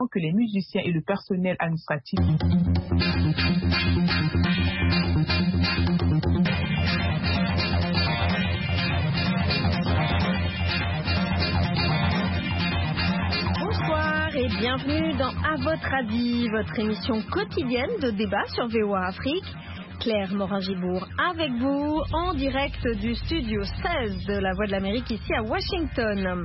que les musiciens et le personnel administratif. Bonsoir et bienvenue dans À votre avis, votre émission quotidienne de débat sur VOA Afrique. Claire Morin-Gibourg avec vous en direct du studio 16 de la Voix de l'Amérique ici à Washington.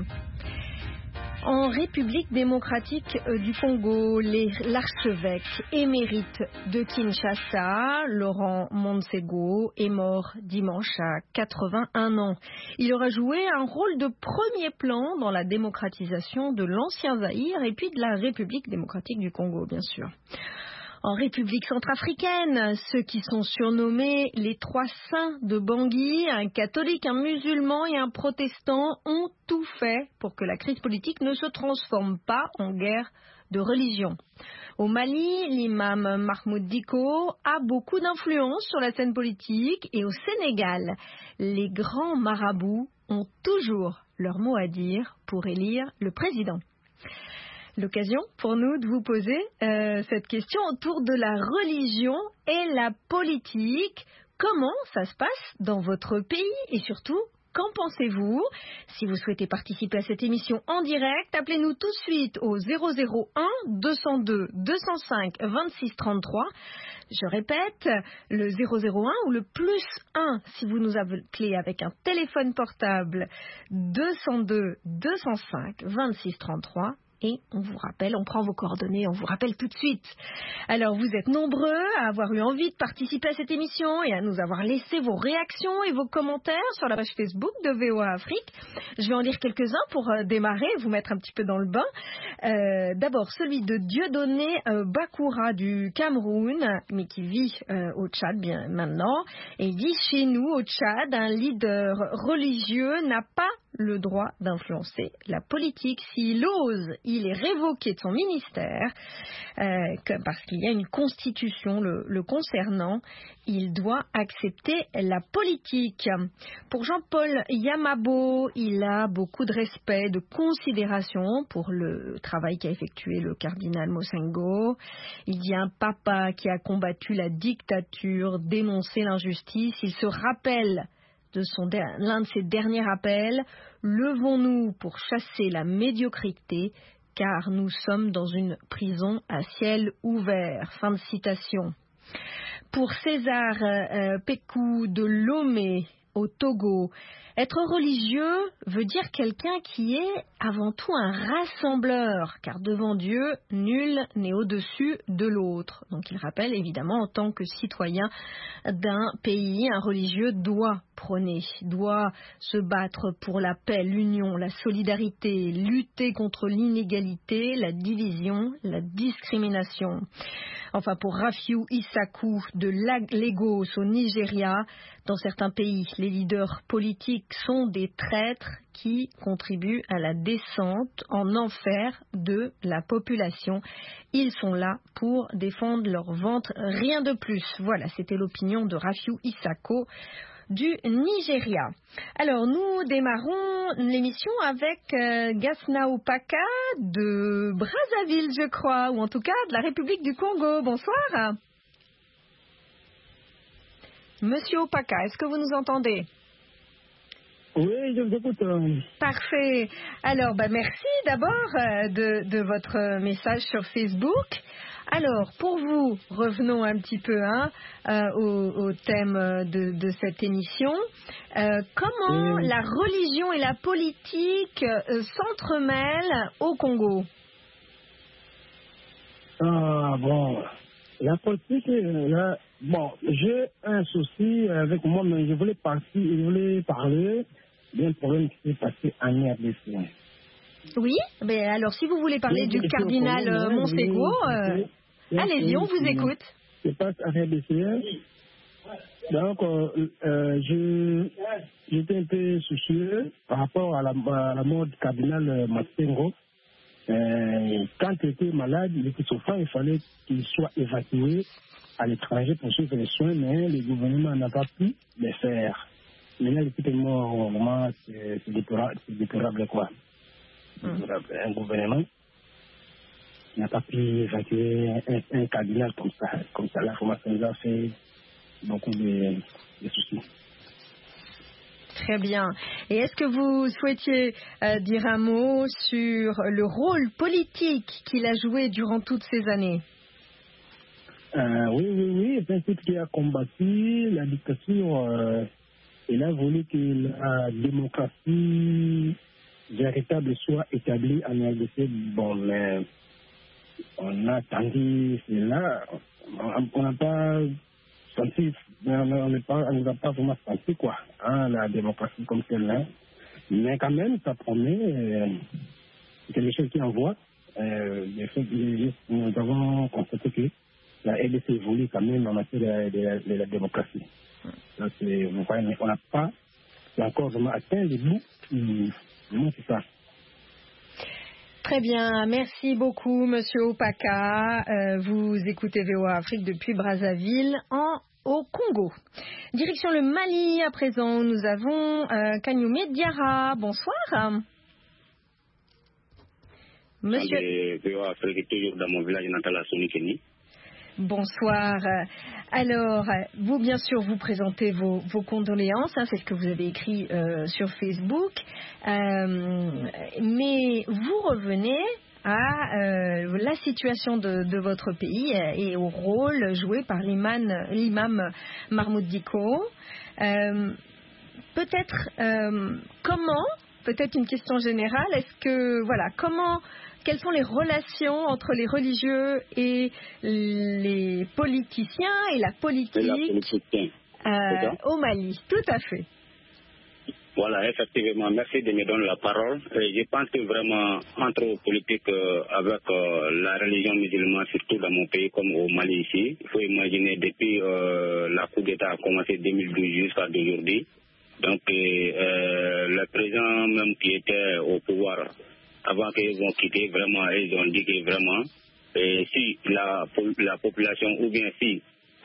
En République démocratique du Congo, l'archevêque émérite de Kinshasa, Laurent Monsego, est mort dimanche à 81 ans. Il aura joué un rôle de premier plan dans la démocratisation de l'ancien Zaïre et puis de la République démocratique du Congo, bien sûr. En République centrafricaine, ceux qui sont surnommés les trois saints de Bangui, un catholique, un musulman et un protestant, ont tout fait pour que la crise politique ne se transforme pas en guerre de religion. Au Mali, l'imam Mahmoud Dicko a beaucoup d'influence sur la scène politique et au Sénégal, les grands marabouts ont toujours leur mot à dire pour élire le président. L'occasion pour nous de vous poser cette question autour de la religion et la politique. Comment ça se passe dans votre pays et surtout, qu'en pensez-vous? Si vous souhaitez participer à cette émission en direct, appelez-nous tout de suite au 001 202 205 26 33. Je répète, le 001 ou le +1 si vous nous appelez avec un téléphone portable 202 205 26 33. Et on vous rappelle, on prend vos coordonnées, on vous rappelle tout de suite. Alors vous êtes nombreux à avoir eu envie de participer à cette émission et à nous avoir laissé vos réactions et vos commentaires sur la page Facebook de VOA Afrique. Je vais en lire quelques-uns pour démarrer, vous mettre un petit peu dans le bain. D'abord celui de Dieudonné Bakoura du Cameroun, mais qui vit au Tchad bien maintenant. Et il dit, chez nous au Tchad, un leader religieux n'a pas le droit d'influencer la politique. S'il ose, il est révoqué de son ministère parce qu'il y a une constitution le concernant. Il doit accepter la politique. Pour Jean-Paul Yamabo, il a beaucoup de respect, de considération pour le travail qu'a effectué le cardinal Mosengo. Il dit un papa qui a combattu la dictature, dénoncé l'injustice. Il se rappelle de l'un de ses derniers appels, levons-nous pour chasser la médiocrité, car nous sommes dans une prison à ciel ouvert. Fin de citation. Pour César Pécou de Lomé, au Togo, être religieux veut dire quelqu'un qui est avant tout un rassembleur, car devant Dieu, nul n'est au-dessus de l'autre. Donc il rappelle évidemment en tant que citoyen d'un pays, un religieux doit prôner, doit se battre pour la paix, l'union, la solidarité, lutter contre l'inégalité, la division, la discrimination. Enfin, pour Rafiou Issakou de Lagos au Nigeria, dans certains pays, les leaders politiques sont des traîtres qui contribuent à la descente en enfer de la population. Ils sont là pour défendre leur ventre, rien de plus. Voilà, c'était l'opinion de Rafiou Issakou du Nigeria. Alors, nous démarrons l'émission avec Gasna Opaka de Brazzaville, je crois, ou en tout cas de la République du Congo. Bonsoir. Monsieur Opaka, est-ce que vous nous entendez? Oui, je vous écoute. Parfait. Alors, merci d'abord de votre message sur Facebook. Alors, pour vous, revenons un petit peu au thème de cette émission. Comment la religion et la politique s'entremêlent au Congo? La politique, là, j'ai un souci avec moi, mais je voulais parler d'un problème qui s'est passé en RDC. Oui, mais alors si vous voulez parler du cardinal Monsego, allez-y, on vous écoute. C'est pas en RDC. Donc, j'étais un peu soucieux par rapport à la mort du cardinal Monsego. Quand il était malade, il était souffrant, il fallait qu'il soit évacué à l'étranger pour suivre les soins, mais le gouvernement n'a pas pu le faire. Maintenant, le tellement vraiment, c'est déplorable, quoi. Un gouvernement n'a pas pu évacuer un cardinal comme ça. Comme ça, l'information nous a fait beaucoup de soucis. Très bien. Et est-ce que vous souhaitiez dire un mot sur le rôle politique qu'il a joué durant toutes ces années? Oui. C'est un type qui a combattu la dictature. Il a voulu que la démocratie véritable soit établie en RDC. Bon, mais on a attendu cela. On n'a pas senti, on n'a pas vraiment senti quoi, hein, la démocratie comme celle-là. Mais quand même, ça promet quelque chose qui envoie. Nous avons constaté que la RDC évolue quand même en matière de la démocratie. Donc, vous voyez, on n'a pas encore vraiment atteint le bout. Vraiment, c'est ça. Très bien, merci beaucoup Monsieur Opaka. Vous écoutez VOA Afrique depuis Brazzaville au Congo. Direction le Mali à présent, nous avons Kanyume Diarra. Bonsoir. Monsieur VOA Afrique, toujours dans mon village natal à Sonikeni. Bonsoir. Alors, vous, bien sûr, vous présentez vos condoléances, hein, c'est ce que vous avez écrit sur Facebook, mais vous revenez à la situation de votre pays et au rôle joué par l'imam Mahmoud Dicko. Peut-être une question générale, quelles sont les relations entre les religieux et les politiciens et la politique au Mali? Tout à fait. Voilà, effectivement, merci de me donner la parole. Je pense que vraiment, entre politique avec la religion musulmane, surtout dans mon pays comme au Mali ici, il faut imaginer depuis la coup d'État a commencé 2012 jusqu'à aujourd'hui. Donc, le président même qui était au pouvoir, avant qu'ils vont quitter, vraiment, ils ont dit que vraiment, si la population ou bien si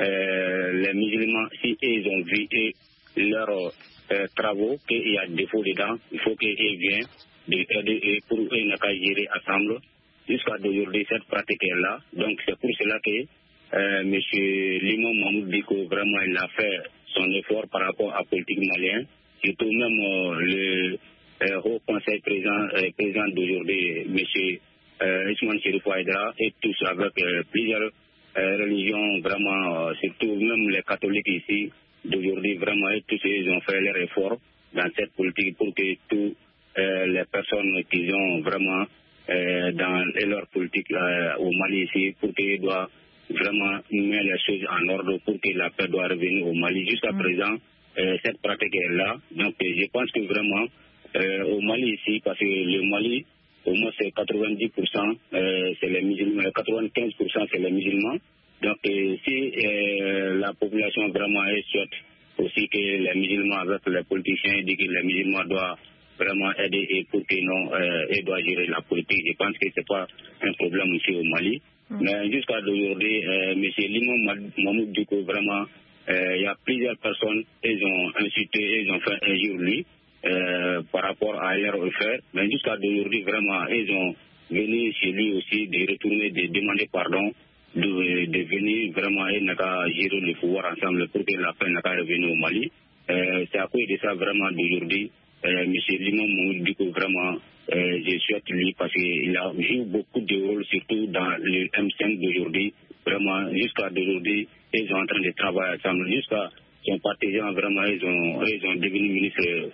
les musulmans, si ils ont vu leurs travaux, qu'il y a défaut dedans, il faut qu'ils viennent pour eux n'a qu'à gérer ensemble. Jusqu'à aujourd'hui, cette pratique est là. Donc, c'est pour cela que M. Limon Mahmoud Dicko, vraiment, il a fait son effort par rapport à la politique malienne. Surtout même le Haut Conseil président d'aujourd'hui, M. Ousmane Chérifou Haïdara, et tous avec plusieurs religions, vraiment, surtout même les catholiques ici d'aujourd'hui, vraiment, et tous ils ont fait leur effort dans cette politique pour que toutes les personnes qui ont vraiment dans leur politique au Mali ici, pour qu'ils doivent vraiment mettre les choses en ordre pour que la paix doit revenir au Mali. Jusqu'à présent, cette pratique est là. Donc, je pense que vraiment, au Mali ici, parce que le Mali, au moins c'est 90%, c'est les musulmans, 95% c'est les musulmans. Donc, si la population vraiment souhaite aussi que les musulmans avec les politiciens disent que les musulmans doivent vraiment aider et pour que non, ils doivent gérer la politique. Je pense que ce n'est pas un problème ici au Mali. Mais jusqu'à aujourd'hui, M. Limon Mahmoud Dicko, vraiment, il y a plusieurs personnes, ils ont insulté, ils ont fait injure lui par rapport à leur affaire. Mais jusqu'à aujourd'hui, vraiment, ils ont venu chez lui aussi de retourner, de demander pardon, de venir vraiment et n'a qu'à gérer le pouvoir ensemble pour que la paix n'a qu'à revenir au Mali. C'est à cause de ça vraiment d'aujourd'hui, M. Limon Mahmoud Dicko, vraiment, je souhaite lui parce qu'il a joué beaucoup de rôles, surtout dans le M5 d'aujourd'hui. Vraiment, jusqu'à d'aujourd'hui, ils sont en train de travailler ensemble. Jusqu'à son partisan, vraiment, ils ont devenu ministre,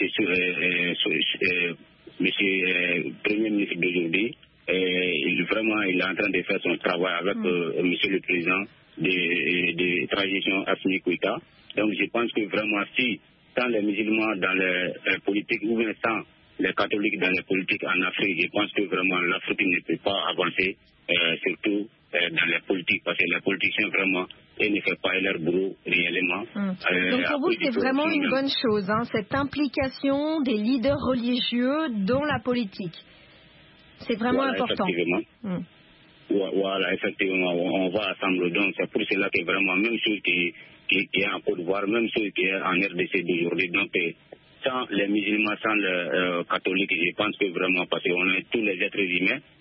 monsieur Premier ministre d'aujourd'hui. Vraiment, il est en train de faire son travail avec monsieur le président de transition Assimi Goïta. Donc, je pense que vraiment, si sans les musulmans dans les politiques ou bien sans les catholiques dans les politiques en Afrique, je pense que vraiment l'Afrique ne peut pas avancer, surtout dans les politiques, parce que les politiciens vraiment, ils ne font pas leur boulot réellement. Donc pour vous, c'est vraiment une bonne chose, hein, cette implication des leaders religieux dans la politique. C'est vraiment important. Effectivement. Voilà, effectivement, on va ensemble. Donc c'est pour cela que vraiment, même ceux qui est en Côte d'Ivoire, même ceux qui sont en RDC d'aujourd'hui, donc sans les musulmans, sans les catholiques, je pense que vraiment, parce qu'on est tous les êtres humains,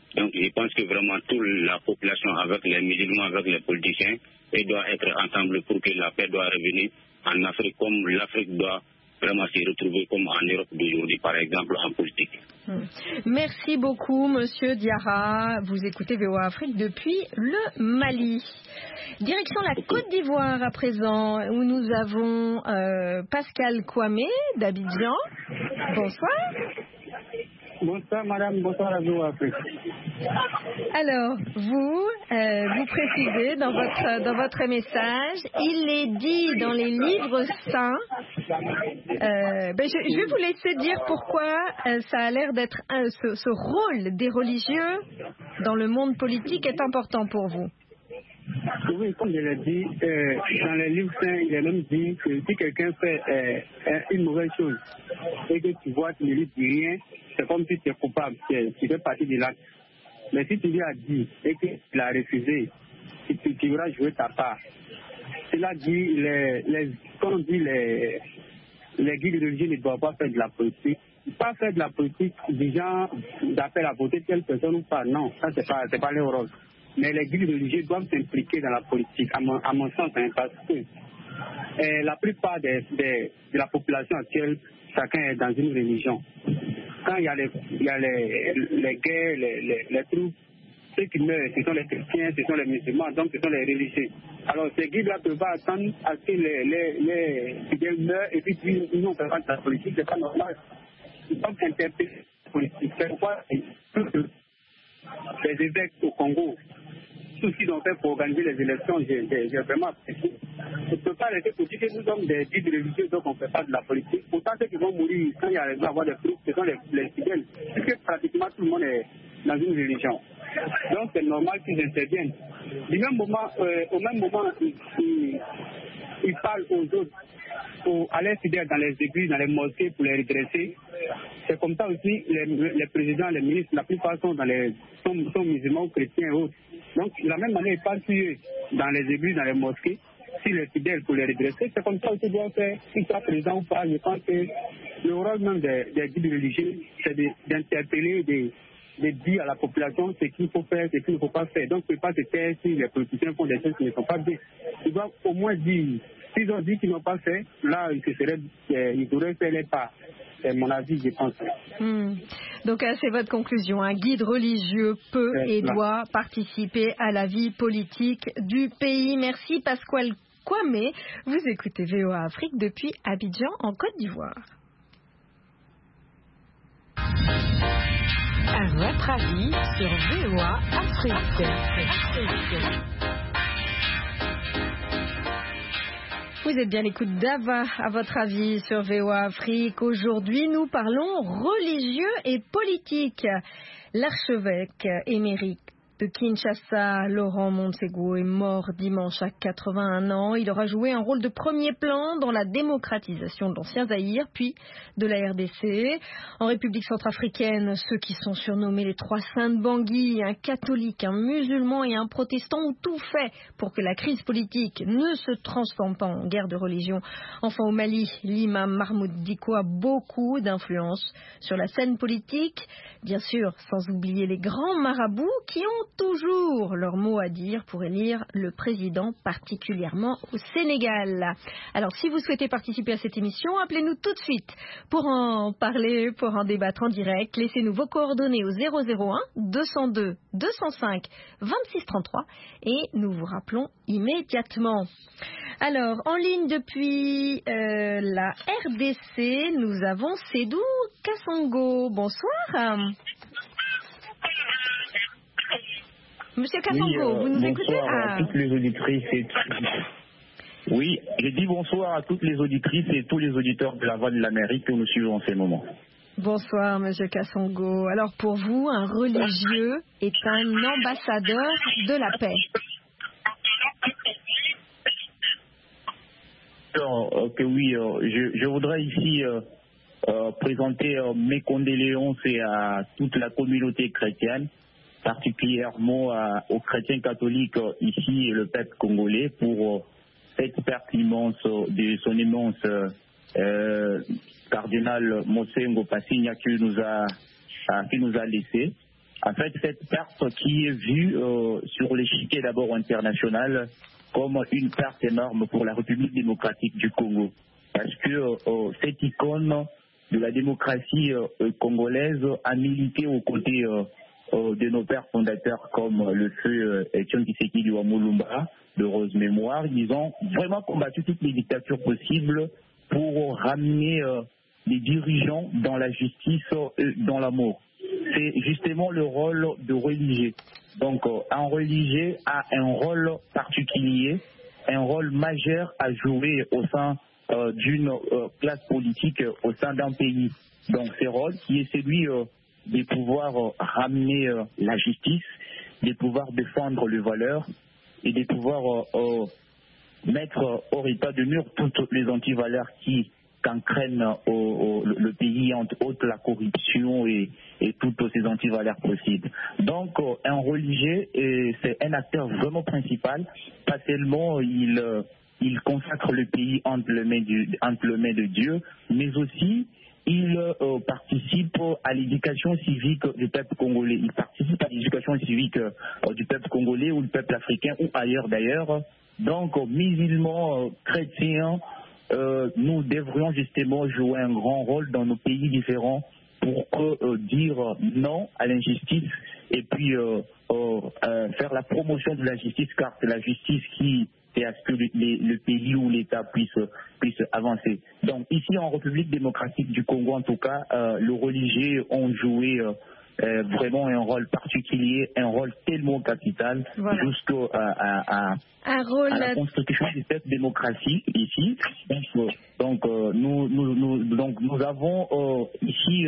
Donc je pense que vraiment toute la population, avec les musulmans, avec les politiciens, ils doivent être ensemble pour que la paix doit revenir en Afrique, comme l'Afrique doit vraiment se retrouver comme en Europe d'aujourd'hui, par exemple, en politique. Merci beaucoup, Monsieur Diarra. Vous écoutez VOA Afrique depuis le Mali. Direction la Côte d'Ivoire à présent, où nous avons Pascal Kwame d'Abidjan. Bonsoir. Bonsoir madame, bonsoir à VOA Afrique. Alors, vous précisez dans votre message, il est dit dans les livres saints. Je vais vous laisser dire pourquoi ça a l'air d'être ce rôle des religieux dans le monde politique est important pour vous. Oui, comme je l'ai dit, dans les livres saints, il est même dit que si quelqu'un fait une mauvaise chose et que tu vois, tu ne lui dis rien, c'est comme si tu es coupable, tu fais partie de l'acte. Mais si tu lui as dit et qu'il a refusé, tu auras joué ta part. Cela dit, comme on dit, les guides religieux ne doivent pas faire de la politique. Pas faire de la politique des gens d'appel à voter telle personne ou pas. Non, ça c'est pas leur rôle. Mais les guides religieux doivent s'impliquer dans la politique, à mon sens, parce que la plupart de la population actuelle, chacun est dans une religion. Quand il y a les guerres, les troupes, ceux qui meurent, ce sont les chrétiens, ce sont les musulmans, donc ce sont les religieux. Alors ces guides-là ne peuvent pas attendre à ce que les fidèles meurent et puis disent nous on ne fait pas de la politique, c'est pas normal. Ils doivent interpréter la politique. C'est pourquoi les évêques au Congo, tout ce qu'ils ont fait pour organiser les élections, j'ai vraiment apprécié. On ne peut pas arrêter pour dire que nous sommes des guides religieux, donc on ne fait pas de la politique. Pourtant, ceux qui vont mourir quand il y a avoir des troupes, ce sont les fidèles. Puisque pratiquement tout le monde est dans une religion. Donc c'est normal qu'ils interviennent. Au même moment, ils parlent aux autres, à leurs fidèles dans les églises, dans les mosquées pour les redresser. C'est comme ça aussi, les présidents, les ministres, la plupart sont musulmans ou chrétiens et autres. Donc, de la même manière, ils parlent sur eux dans les églises, dans les mosquées, si les fidèles pour les redresser. C'est comme ça aussi qu'ils doivent faire, qu'ils soient présents ou pas. Je pense que le rôle même des guides religieux, c'est d'interpeller, de dire à la population ce qu'il faut faire, ce qu'il ne faut pas faire. Donc, il ne faut pas se taire si les politiciens font des choses qui ne sont pas bien. Ils doivent au moins dire, s'ils ont dit qu'ils n'ont pas fait, là, ils auraient fait les pas. C'est mon avis, je pense. Donc, c'est votre conclusion. Un guide religieux peut et doit participer à la vie politique du pays. Merci, Pascal Kwame. Vous écoutez VOA Afrique depuis Abidjan, en Côte d'Ivoire. À votre avis sur VOA Afrique. Vous êtes bien à l'écoute d'Ava, à votre avis, sur VOA Afrique. Aujourd'hui, nous parlons religieux et politique. L'archevêque émérite de Kinshasa, Laurent Montego, est mort dimanche à 81 ans. Il aura joué un rôle de premier plan dans la démocratisation de l'ancien Zaïre, puis de la RDC. En République centrafricaine, ceux qui sont surnommés les trois saints de Bangui, un catholique, un musulman et un protestant, ont tout fait pour que la crise politique ne se transforme pas en guerre de religion. Enfin, au Mali, l'imam Mahmoud Dicko a beaucoup d'influence sur la scène politique. Bien sûr, sans oublier les grands marabouts qui ont toujours leur mot à dire pour élire le président, particulièrement au Sénégal. Alors, si vous souhaitez participer à cette émission, appelez-nous tout de suite pour en parler, pour en débattre en direct. Laissez-nous vos coordonnées au 001 202 205 26 33 et nous vous rappelons immédiatement. Alors, en ligne depuis la RDC, nous avons Sédou Kassongo. Bonsoir. Monsieur Kassongo, vous nous écoutez? Bonsoir à toutes les auditrices et Oui, je dis bonsoir à toutes les auditrices et tous les auditeurs de la Voix de l'Amérique que nous suivons en ces moments. Bonsoir, Monsieur Kassongo. Alors, pour vous, un religieux est un ambassadeur de la paix. Alors, oui, je voudrais ici présenter mes condoléances à toute la communauté chrétienne, particulièrement aux chrétiens catholiques ici et le peuple congolais pour cette perte immense de son immense cardinal Mosengo Passigna qui nous a laissé. En fait, cette perte qui est vue sur l'échiquier d'abord international comme une perte énorme pour la République démocratique du Congo. Parce que cette icône de la démocratie congolaise a milité aux côtés de nos pères fondateurs comme le feu Etienne Tshisekedi Wamulumba, de Rose Mémoire. Ils ont vraiment combattu toutes les dictatures possibles pour ramener les dirigeants dans la justice, dans l'amour. C'est justement le rôle de religieux. Donc, un religieux a un rôle particulier, un rôle majeur à jouer au sein d'une classe politique, au sein d'un pays. Donc, ce rôle qui est celui de pouvoir ramener la justice, de pouvoir défendre les valeurs et de pouvoir mettre au état de mur toutes les antivaleurs qui qu'entraîne le pays, entre autres la corruption et toutes ces antivaleurs possibles. Donc, un religieux, c'est un acteur vraiment principal. Pas seulement il consacre le pays entre les mains de Dieu, mais aussi il participe à l'éducation civique du peuple congolais. Il participe à l'éducation civique du peuple congolais ou du peuple africain ou ailleurs d'ailleurs. Donc, musulmans, chrétiens, nous devrions justement jouer un grand rôle dans nos pays différents pour dire non à l'injustice et puis faire la promotion de la justice, car c'est la justice qui fait à ce que le pays ou l'État puisse avancer. Donc ici en République démocratique du Congo, en tout cas, les religieux ont joué vraiment un rôle particulier, un rôle tellement capital, voilà, jusqu'à la construction de cette démocratie ici. Donc nous avons ici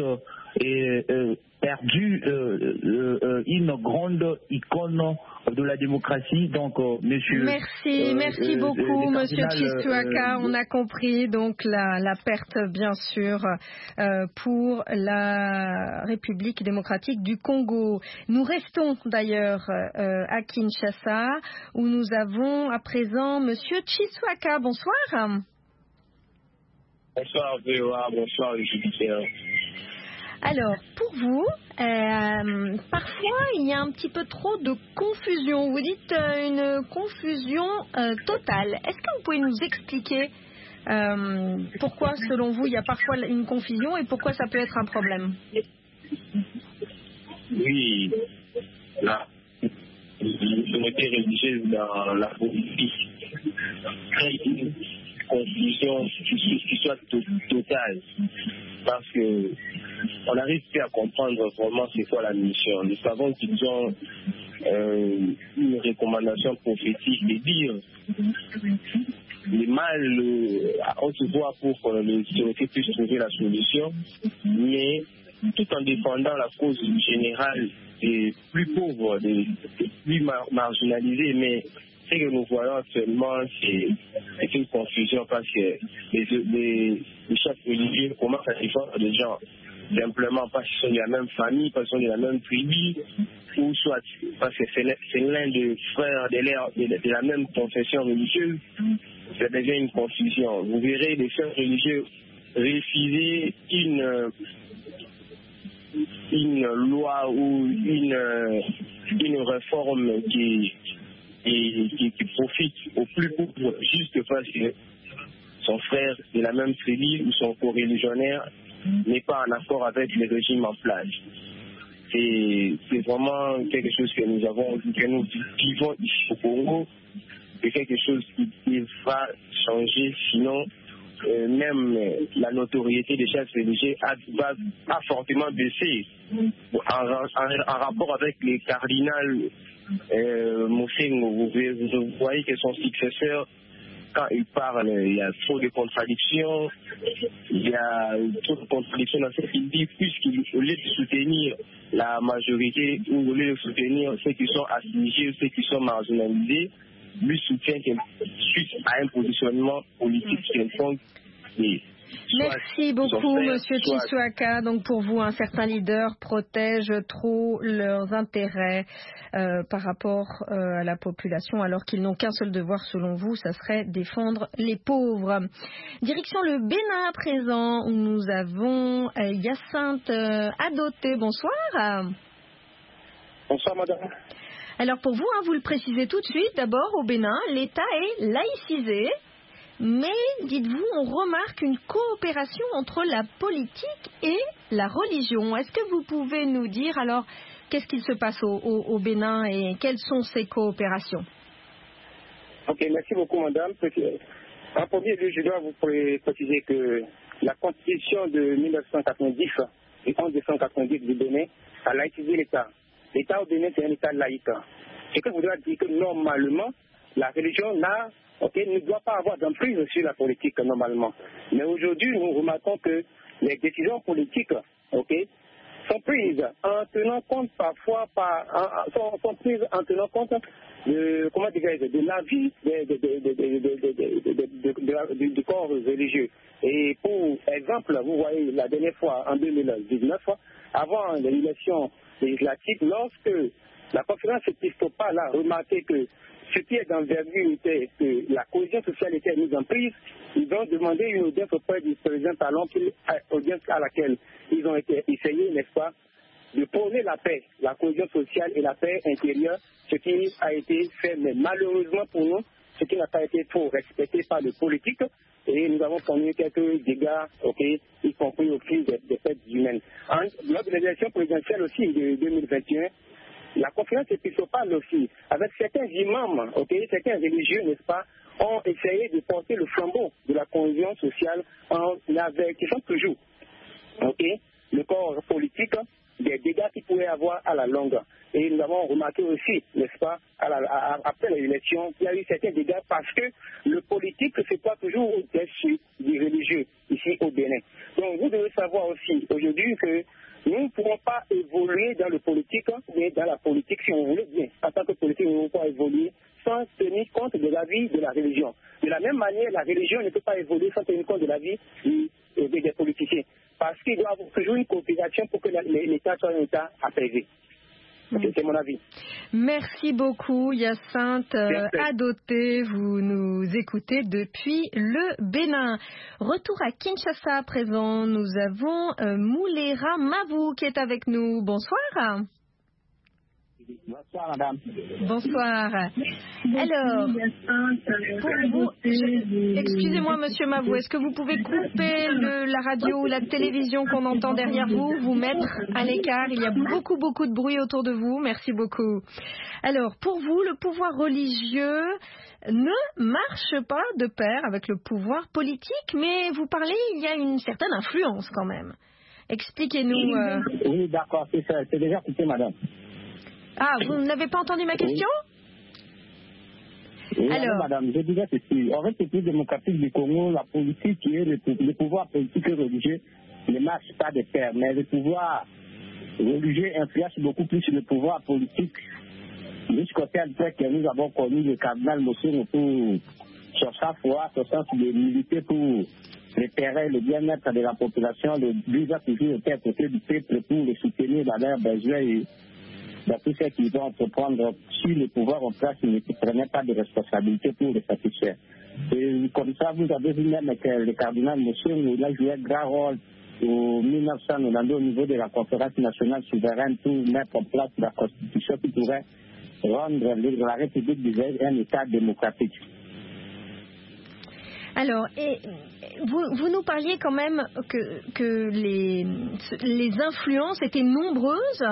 perdu une grande icône de la démocratie. Donc, monsieur. Merci beaucoup, monsieur Tshisekedi. On a compris donc la perte, bien sûr, pour la République démocratique du Congo. Nous restons d'ailleurs à Kinshasa, où nous avons à présent monsieur Tshisekedi. Bonsoir. Bonsoir, VOA. Bonsoir, les judiciaires. Alors, pour vous, parfois il y a un petit peu trop de confusion. Vous dites une confusion totale. Est-ce que vous pouvez nous expliquer pourquoi, selon vous, il y a parfois une confusion et pourquoi ça peut être un problème? Oui, la communauté religieuse dans la politique crée une confusion qui soit totale, parce que on n'arrive plus à comprendre vraiment c'est quoi la mission. Nous savons qu'ils ont une recommandation prophétique de dire le mal, on se voit pour que le sécurité puisse trouver la solution, mais tout en défendant la cause générale des plus pauvres, des plus marginalisés. Mais ce que nous voyons actuellement, c'est une confusion, parce que les chefs religieux commencent à défendre des gens simplement parce qu'ils sont de la même famille, parce qu'ils sont de la même tribu, ou soit parce que c'est l'un des frères de la même confession religieuse. Ça devient une confusion. Vous verrez les chefs religieux refuser une loi ou une réforme qui profite aux plus pauvres juste parce que son frère de la même tribu ou son co-religionnaire n'est pas en accord avec le régime en place. C'est vraiment quelque chose que nous vivons ici au Congo. C'est quelque chose qui va changer, sinon même la notoriété des chefs religieux a fortement baissé en rapport avec les cardinals Mosengo. Vous voyez que son successeur, quand il parle, il y a trop de contradictions. Il y a trop de contradictions dans ce qu'il dit, puisqu'au lieu de soutenir la majorité ou au lieu de soutenir ceux qui sont assiégés ou ceux qui sont marginalisés, lui soutient suite à un positionnement politique quelconque. Merci beaucoup, monsieur Tshisekedi. Donc, pour vous, certains leaders protègent trop leurs intérêts par rapport à la population, alors qu'ils n'ont qu'un seul devoir, selon vous, ça serait défendre les pauvres. Direction le Bénin à présent, où nous avons Hyacinthe Adoté. Bonsoir. Bonsoir, madame. Alors pour vous, vous le précisez tout de suite, d'abord au Bénin, l'État est laïcisé, mais dites-vous, on remarque une coopération entre la politique et la religion. Est-ce que vous pouvez nous dire alors qu'est-ce qu'il se passe au Bénin et quelles sont ces coopérations? Ok, merci beaucoup, madame. En premier lieu, je dois vous préciser que la Constitution de 1990, du 11 décembre 1990 du Bénin, a laïcisé l'État. L'État au Bénin, c'est un État laïque. Ce que voudrait dire que normalement, la religion ne doit pas avoir d'emprise sur la politique normalement. Mais aujourd'hui, nous remarquons que les décisions politiques, sont prises en tenant compte parfois sont prises en tenant compte de l'avis du corps religieux. Et pour exemple, vous voyez la dernière fois en 2019, avant l'élection législative, lorsque la conférence épiscopale a remarqué que ce qui est d'envergure était que la cohésion sociale était mise en prise, ils ont demandé une audience auprès du président Talon, audience à laquelle ils ont essayé, n'est-ce pas, de prôner la paix, la cohésion sociale et la paix intérieure, ce qui a été fait, mais malheureusement pour nous, ce qui n'a pas été trop respecté par les politiques, et nous avons connu quelques dégâts, y compris au fil des fêtes humaines. Lors de l'élection présidentielle aussi de 2021, la conférence épiscopale aussi, avec certains imams, certains religieux, n'est-ce pas, ont essayé de porter le flambeau de la cohésion sociale en avertissant toujours, le corps politique des dégâts qu'il pourrait avoir à la longue. Et nous avons remarqué aussi, n'est-ce pas, après l'élection, il y a eu certains dégâts parce que le politique se croit toujours au-dessus du religieux ici au Bénin. Donc vous devez savoir aussi aujourd'hui que nous ne pourrons pas évoluer dans le politique, mais dans la politique, si on voulait bien. En tant que politique, nous ne pouvons pas évoluer sans tenir compte de l'avis de la religion. De la même manière, la religion ne peut pas évoluer sans tenir compte de l'avis des politiciens. Parce qu'il doit y avoir toujours une coopération pour que l'État soit un État apaisé. C'est mon avis. Merci beaucoup, Hyacinthe Adoté. Vous nous écoutez depuis le Bénin. Retour à Kinshasa à présent. Nous avons Moulera Mavou qui est avec nous. Bonsoir. Bonsoir, madame. Bonsoir. Alors, pour vous, excusez-moi, monsieur Mavou, est-ce que vous pouvez couper la radio ou la télévision qu'on entend derrière vous, vous mettre à l'écart? Il y a beaucoup de bruit autour de vous. Merci beaucoup. Alors, pour vous, le pouvoir religieux ne marche pas de pair avec le pouvoir politique, mais vous parlez, il y a une certaine influence quand même. Expliquez-nous. Oui, d'accord, c'est déjà coupé, madame. Ah, vous n'avez pas entendu ma question? Oui, alors, madame, je disais ceci. En fait, c'est plus démocratique du Congo, la politique et le pouvoir politique et religieux ne marchent pas de pair, mais le pouvoir religieux influence beaucoup plus sur le pouvoir politique. Jusqu'au tel point que nous avons connu le cardinal Mossoro sur sa foi, sur sa de militer pour repérer le bien-être de la population. Le but a toujours été à côté du peuple pour le soutenir dans leurs besoins et dans tout ce qu'ils vont entreprendre sur le pouvoir en place, ils ne prenaient pas de responsabilité pour le satisfaire. Et comme ça, vous avez vu même que le cardinal Mossoro a joué un grand rôle en 1992 au niveau de la conférence nationale souveraine pour mettre en place la constitution qui pourrait rendre la République du Bénin un État démocratique. Alors, et vous nous parliez quand même que les influences étaient nombreuses.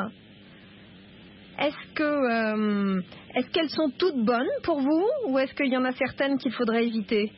Est-ce qu'elles sont toutes bonnes pour vous ou est-ce qu'il y en a certaines qu'il faudrait éviter?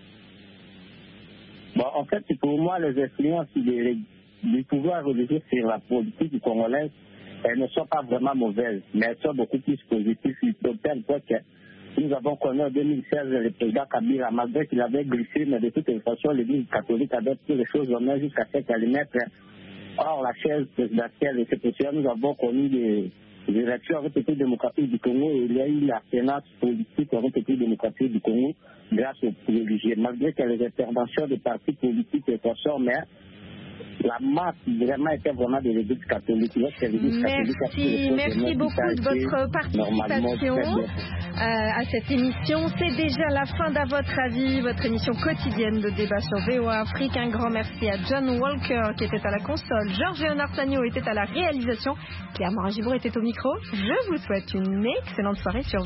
Bon, en fait, pour moi, les influences du pouvoir religieux sur la politique congolaise, elles ne sont pas vraiment mauvaises, mais elles sont beaucoup plus positives. Nous avons connu en 2016 le président Kabila, malgré qu'il avait glissé, mais de toute façon, l'Église catholique avait pris les choses en main jusqu'à ce qu'elle mette hors la chaise présidentielle. Et c'est pour cela que nous avons connu des élections en République démocratique du Congo et il y a eu la séance politique en République démocratique du Congo grâce aux religieux. Malgré que les interventions des partis politiques et consorts, mais la masse vraiment était vraiment de l'Église catholique. Merci beaucoup de votre participation. à cette émission. C'est déjà la fin d'À votre avis, votre émission quotidienne de débat sur VOA Afrique. Un grand merci à John Walker qui était à la console, Georges-Léonard Sagno était à la réalisation, Claire Morin-Gibour était au micro. Je vous souhaite une excellente soirée sur